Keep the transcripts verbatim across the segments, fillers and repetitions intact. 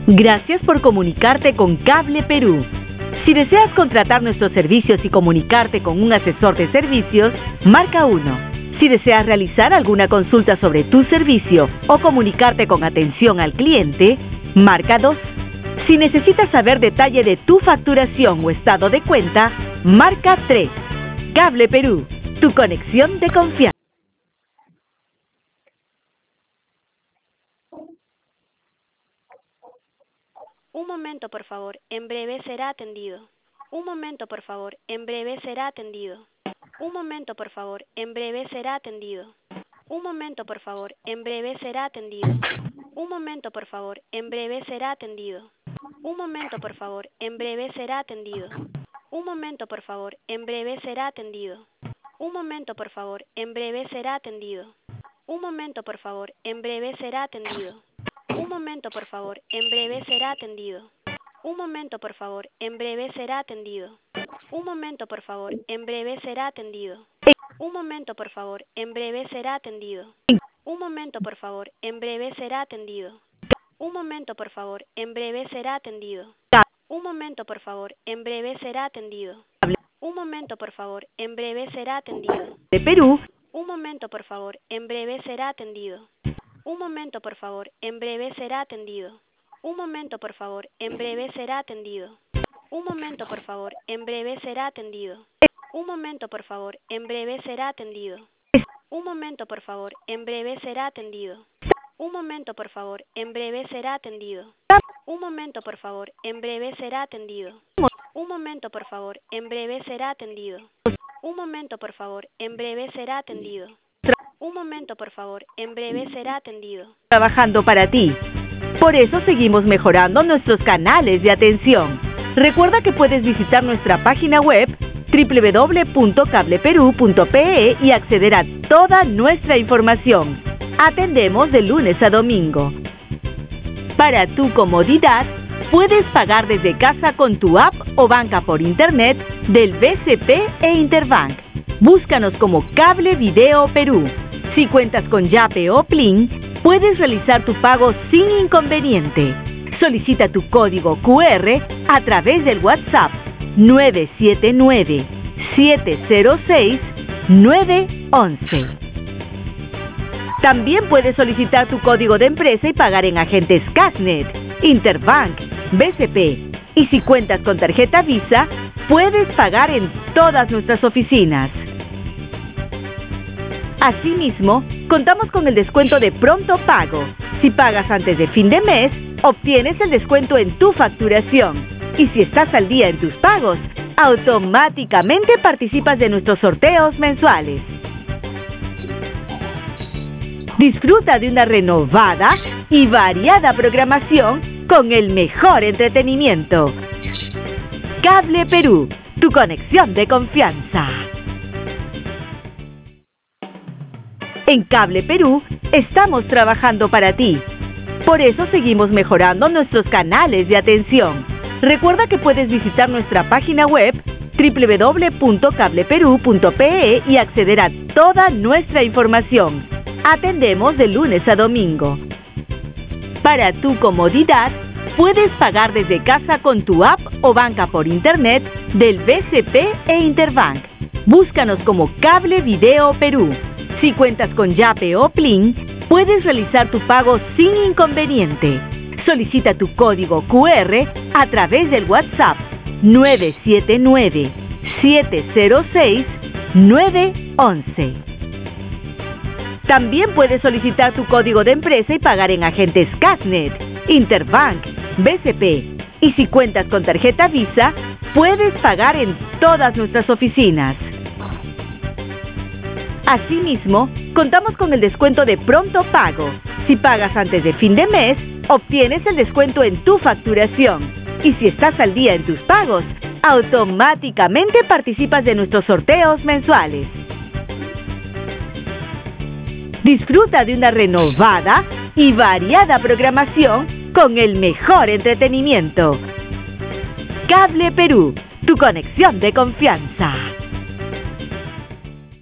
Gracias por comunicarte con Cable Perú. Si deseas contratar nuestros servicios y comunicarte con un asesor de servicios, marca uno. Si deseas realizar alguna consulta sobre tu servicio o comunicarte con atención al cliente, marca dos. Si necesitas saber detalle de tu facturación o estado de cuenta, marca tres. Cable Perú, tu conexión de confianza. Un momento, por favor. En breve será atendido. Un momento, por favor. En breve será atendido. Un momento, por favor. En breve será atendido. Un momento, por favor. En breve será atendido. Un momento, por favor. En breve será atendido. Un momento, por favor. En breve será atendido. Un momento, por favor. En breve será atendido. Un momento, por favor. En breve será atendido. Un momento, por favor. En breve será atendido. Un momento, por favor. En breve será atendido. Un momento, por favor. En breve será atendido. Un momento, por favor. En breve será atendido. Un momento, por favor. En breve será atendido. Un momento, por favor. En breve será atendido. Un momento, por favor. En breve será atendido. Un momento, por favor. En breve será atendido. Un momento, por favor. En breve será atendido. De Perú. Un momento, por favor. En breve será atendido. Un momento, por favor. En breve será atendido. Un momento, por favor. En breve será atendido. Un momento, por favor. En breve será atendido. Un momento, por favor. En breve será atendido. Un momento, por favor. En breve será atendido. Un momento, por favor. En breve será atendido. Un momento, por favor. En breve será atendido. Un momento, por favor. En breve será atendido. Un momento, por favor. En breve será atendido. Un momento, por favor. En breve será atendido. Trabajando para ti. Por eso seguimos mejorando nuestros canales de atención. Recuerda que puedes visitar nuestra página web doble u doble u doble u punto cable perú punto pe e y acceder a toda nuestra información. Atendemos de lunes a domingo. Para tu comodidad, puedes pagar desde casa con tu app o banca por internet del B C P e Interbank. Búscanos como Cable Video Perú. Si cuentas con Yape o Plin, puedes realizar tu pago sin inconveniente. Solicita tu código cu erre a través del WhatsApp nueve siete nueve, siete cero seis, nueve once. También puedes solicitar tu código de empresa y pagar en agentes Cashnet, Interbank, B C P. Y si cuentas con tarjeta Visa, puedes pagar en todas nuestras oficinas. Asimismo, contamos con el descuento de pronto pago. Si pagas antes de fin de mes, obtienes el descuento en tu facturación. Y si estás al día en tus pagos, automáticamente participas de nuestros sorteos mensuales. Disfruta de una renovada y variada programación con el mejor entretenimiento. Cable Perú, tu conexión de confianza. En Cable Perú estamos trabajando para ti. Por eso seguimos mejorando nuestros canales de atención. Recuerda que puedes visitar nuestra página web doble u doble u doble u punto cable perú punto pe e y acceder a toda nuestra información. Atendemos de lunes a domingo. Para tu comodidad, puedes pagar desde casa con tu app o banca por internet del B C P e Interbank. Búscanos como Cable Video Perú. Si cuentas con Yape o Plin, puedes realizar tu pago sin inconveniente. Solicita tu código cu erre a través del WhatsApp nueve siete nueve, siete cero seis, nueve once. También puedes solicitar tu código de empresa y pagar en agentes Cashnet, Interbank, B C P. Y si cuentas con tarjeta Visa, puedes pagar en todas nuestras oficinas. Asimismo, contamos con el descuento de pronto pago. Si pagas antes de fin de mes, obtienes el descuento en tu facturación. Y si estás al día en tus pagos, automáticamente participas de nuestros sorteos mensuales. Disfruta de una renovada y variada programación con el mejor entretenimiento. Cable Perú, tu conexión de confianza.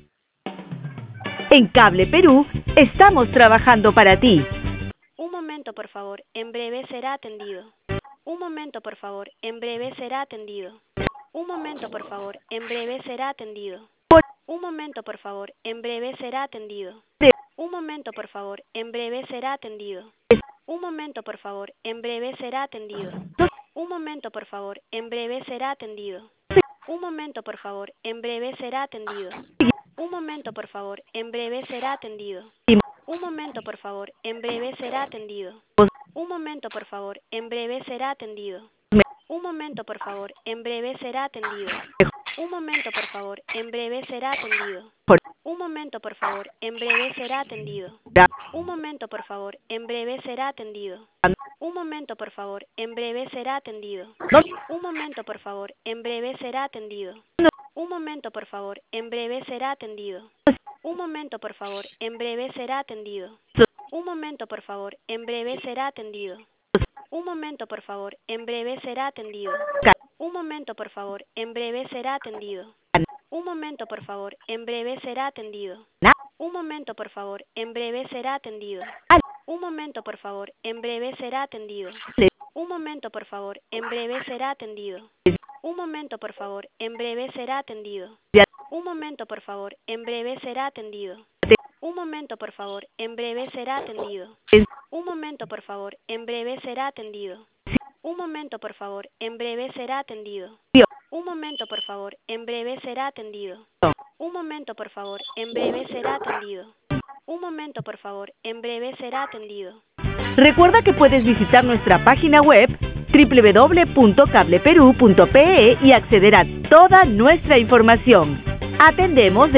En Cable Perú estamos trabajando para ti. Un momento, momento, por favor. En breve será atendido. Un momento, por favor. En breve será atendido. Un momento, por favor. En breve será atendido. Un momento, por favor. En breve será atendido. Un momento, por favor. En breve será atendido. Un momento, por favor. En breve será atendido. Un momento, por favor. En breve será atendido. Un momento, por favor. En breve será atendido. Un momento, por favor. En breve será atendido. Un momento, por favor. En breve será atendido. Un momento, por favor. En breve será atendido. Un momento, por favor. En breve será atendido. Un momento, por favor. En breve será atendido. Un momento, por favor. En breve será atendido. Un momento, por favor. En breve será atendido. Un momento, por favor. En breve será atendido. Un momento, por favor. En breve será atendido. Un momento, por favor. En breve será atendido. Un momento, por favor. En breve será atendido. Un momento, por favor. En breve será atendido. Un momento, por favor. En breve será atendido. Un momento, por favor. En breve será atendido. Un momento, por favor. En breve será atendido. Un momento, por favor. En breve será atendido. Un momento, por favor. En breve será atendido. Un momento, por favor. En breve será atendido. Un momento, por favor. En breve será atendido. Un momento, por favor. En breve será atendido. Un momento, por favor. En breve será atendido. Un momento, por favor. En breve será atendido. Un momento, por favor. En breve será atendido. Un momento, por favor. En breve será atendido. Un momento, por favor. En breve será atendido. Un momento, por favor. En breve será atendido. Recuerda que puedes visitar nuestra página web doble u doble u doble u punto cable perú punto pe y acceder a toda nuestra información. Atendemos de